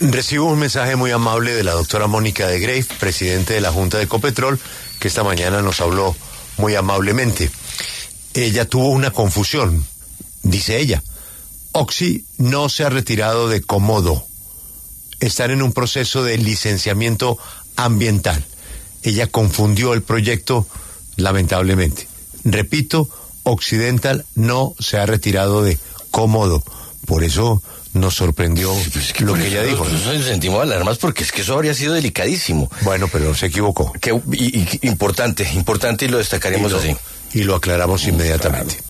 Recibo un mensaje muy amable de la doctora Mónica de Greiff, presidente de la Junta de Ecopetrol, que esta mañana nos habló muy amablemente. Ella tuvo una confusión, dice ella. Oxy no se ha retirado de Comodo. Están en un proceso de licenciamiento ambiental. Ella confundió el proyecto, lamentablemente. Repito, Occidental no se ha retirado de Comodo. Por eso nos sorprendió lo que ella dijo. Nos sentimos alarmas porque es que eso habría sido delicadísimo. Bueno, pero se equivocó. Importante, y lo destacaremos así. Y lo aclaramos inmediatamente.